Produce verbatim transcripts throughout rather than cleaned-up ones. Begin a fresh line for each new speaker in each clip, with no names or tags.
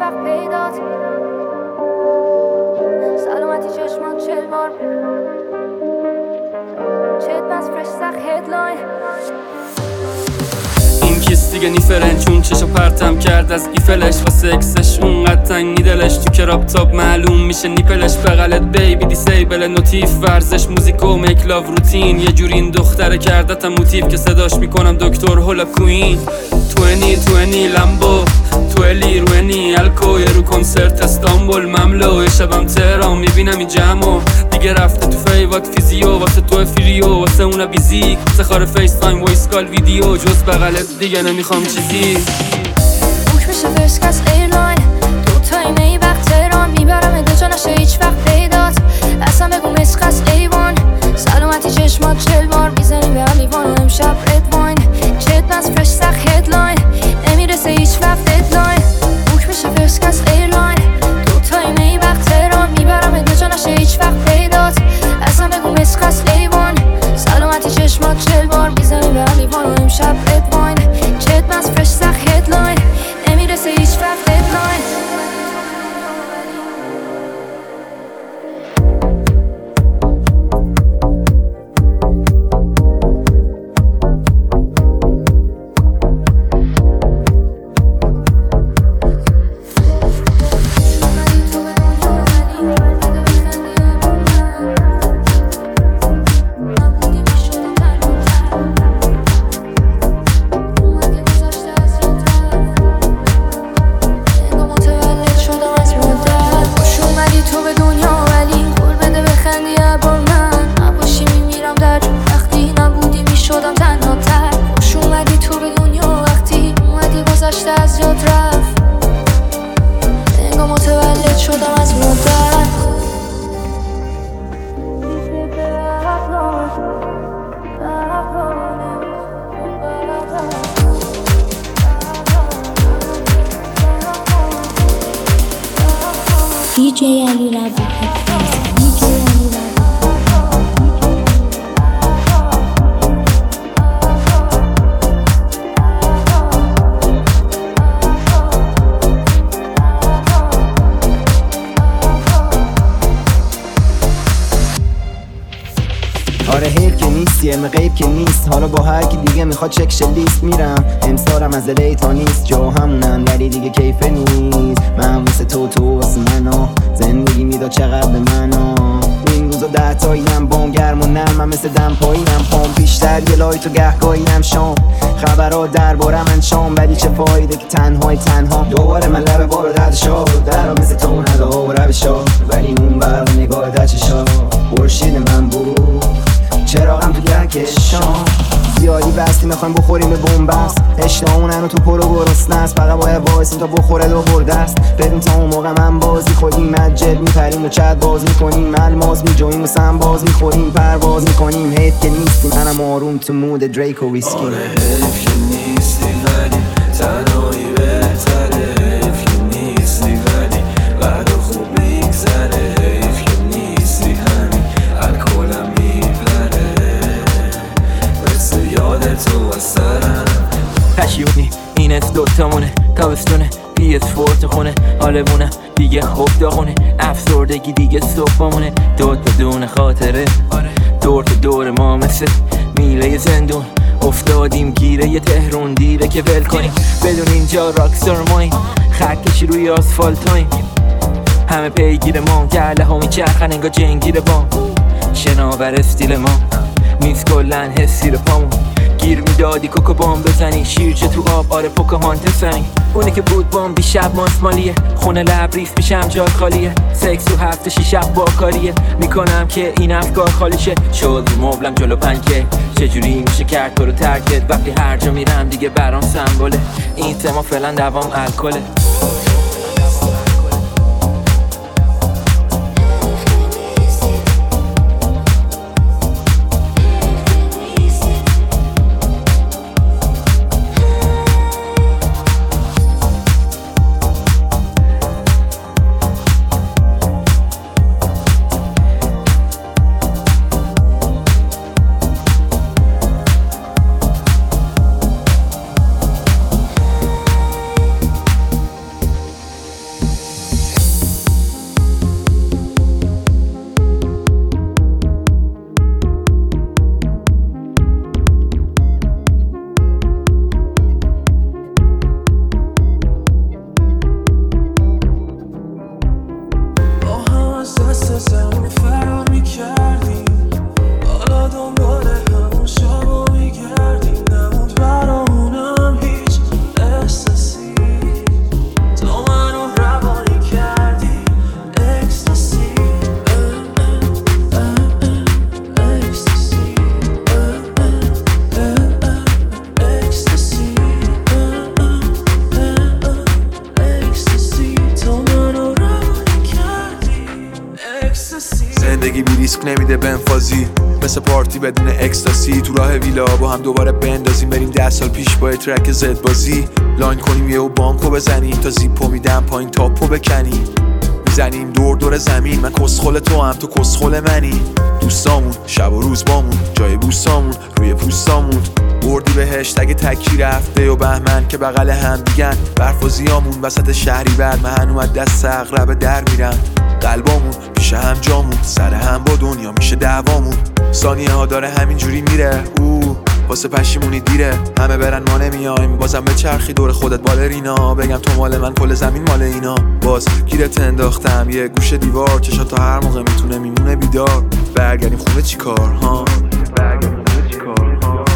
وقت پیدات سلامتی چشمان چل بار چت بس فرش سخ هدلاین
این کیست دیگه نیفرن چون چشو پرتم کرد از ایفلش واسه اکسش اونقدر تنگ نیدلش تو کراب تاب معلوم میشه نیپلش بغلت بیبی دیسیبل نوتیف ورزش موزیک و میک لاو روتین یه جوری این دختره کردتم موتیف که صداش میکنم دکتر هولا کوین توینی توینی لمبو تویلی روینی الکو یه رو کنسرت استانبول مملو یه شبم تهران میبینم این جمعو دیگه رفته تو فیوات فیزیو واسه تو فریو واسه اونا بیزیک واسه خار فیس تایم وایس کال ویدیو جز بغلت دیگه نمیخوام چیزی
بوک میشه فرست کس ایرلاین دو تایمه ای وقت تهران میبرم اده جا نشه هیچ وقت پیدات اصلا بگو مسخص ایوان سلامتی چشمات چل بار میزنی به هم لیوان و امشب رد واین چت بس فرش سخ هدلاین نمیرسه هیچ وقت ددلاین بوک میشه فرست کس ایرلاین دو تایمه ای وقت تهران میبرم اده جا نشه هیچ وقت پیدات اصلا بگو مسخص ایوان سلامتی چشمات چل بار میزنی به هم لیوان و امشب رد واین چت بس فرش سخ هدلاین نمیرسه هیچ وقت ددلاین از یاد رفت انگار متولد شدم از مدت
دی جی علی ربیعی
آره حیف که نیستی علم غیب که نیست حالا با هر کی دیگه میخواد چکش لیست میرم امسالم از الی تا نیست جا همونم ولی دیگه کیفه نیست من واسه تو تو واسه منو زندگی میداد چقدر به منو این روزا ده تاییم بام گرم و نرمم مثل دم پایینم پام بیشتر یه لایت و گهگاهیم شام خبرها درباره من شام ولی چه فایده که تنهای تنها دوباره من لب بارو درد شاد درم مثل تو نده ها و روشا ولی اون بر نگاه در چشا برشید من بود چراغم تو گرکشان زیادی بستی میخوایم بخوریم به بومبست اشتهامونن و تو پرو گرسنه است فقط باید وایسیم تا بخوره دو برده است بدون تا اون موقع من بازی خودیم مجد میپریم و چت باز میکنیم الماس میجویم و سم باز میخوریم پرواز میکنیم حیف که نیستی منم آروم تو مود دریک و ویسکی
آره حیف که نیستی ولی تنهایی بهتره حیف که نیستی ولی بعد خوب میگذره حیف که نیستی همین الکلم یاد تو از سرم
پشیونی این از دوتامونه تابستونه پی اس فور تو خونه حالمونه دیگه خوب داغونه افسردگی دیگه صبحمونه داد بدون خاطره دور تو دور ما مثل میله زندون افتادیم گیره یه تهرون دیره که ول کنیم بدون اینجا راکستار ماییم خرکشی روی آسفالت هاییم همه پیگیر ما گله ها میچرخن انگار جنگیر بام شناور استیل ما نیست کلن حسی رو پامون گیر میدادی کوکو بام بزنی شیرچه تو آب آره پوکاهانت سنگ اونه که بود بام بی شب ماسمالیه خونه لبریز پیشم جات خالیه سکس تو هفته شی شب با کاریه میکنم که این افکار خالیشه شد مبلم جلو پنکه چجوری میشه کرد تو رو ترکت وقتی هر جا میرم دیگه برام سمبوله این تما فعلا دوام الکله
حق نمیده بنفازی، مثل پارتی بدون اکستاسی. تو راه ویلا با هم دوباره بندازیم، بریم ده سال پیش با ترک زد بازی. لاین کنیم یه و بانکو بزنیم، تا زیپو میدم پایین تاپو بکنیم. میزنیم دور دور زمین، من کسخل تو هم تو کسخل منی. دوستامون شب و روز بامون، جای بوسامون روی پوستامون. بردی بهشت اگه تکی رفته و بهمن که بغل هم دیگن. برف و زیامون وسط شهری بر من اومد دست اغرب در میرن. قلبامون پیش هم جامون، سر هم با دنیا میشه دعوامون. ثانیه ها داره همینجوری میره، او واسه پشیمونی دیره. همه برن ما نمیایم، بازم به چرخی دور خودت بالرینا. بگم تو مال من کل زمین مال اینا. باز گیرت انداختم یه گوشه دیوار، چشات تا هر موقع میتونه میمونه بیدار. برگردیم خونه چی کار ها، برگردیم خونه چی کار ها.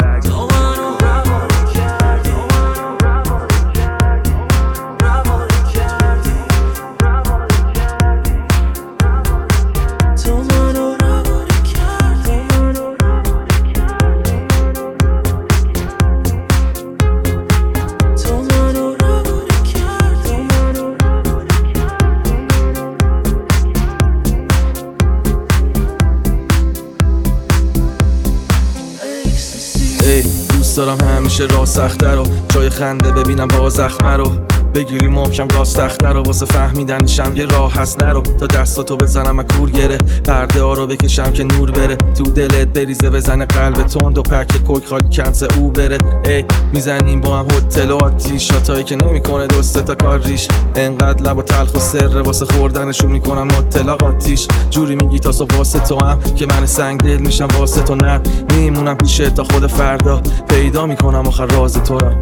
دوست دارم همیشه راه سخته رو، جای خنده ببینم با زخمه رو. بگیری محکم راست تخته رو، واسه فهمیدنشم یه راه هست نرو. تا دستاتو بزنم اکور گره، پرده ها رو بکشم که نور بره. تو دلت بریزه بزنه قلب تند و پک کوک خالی کنس او بره. ای میزنیم با هم هتل و آتیش، شاتایی که نمیکنه دوسته تا کار ریش. انقدر لب و تلخ و سره، واسه خوردنشون میکنم مطلق آتیش. جوری میگی تا صبح واسه تو هم که من سنگ دل میشم واسه تو. نه میمونم پیشه تا خود فردا، پیدا میکنم آخر راز تو را.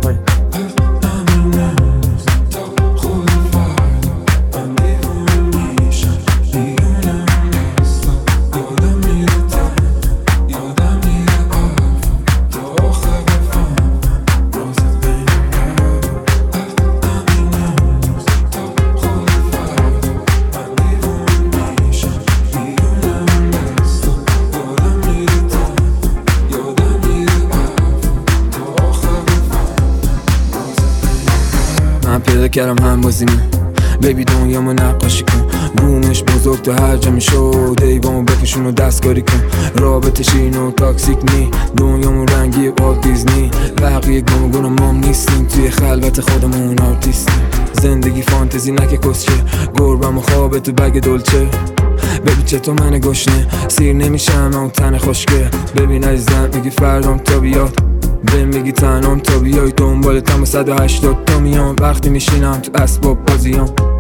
پیدا کردم هم بازیمه، بیبی دنیامو نقاشی کن. رومش بزرگ تا هر جا میشد، ایوامو بپوشون و دستکاری کن. رابطه شیرین و تاکسیک نی، دنیامو رنگی آت دیزنی. بقیه گم گم مام نیستیم، توی خلوت خودمون آرتیستیم. زندگی فانتزی نکه کسچه، گربم و خوابه تو بگ دلچه. ببین چطور من گشنه سیر نمیشم اون تن خشکه. ببین عزیزم میگی فردام تا بیاد، بهم میگی تنام تا بیای. دنبالتم و صد و هشتاد تا میام، وقتی میشینم تو اسباب بازیام.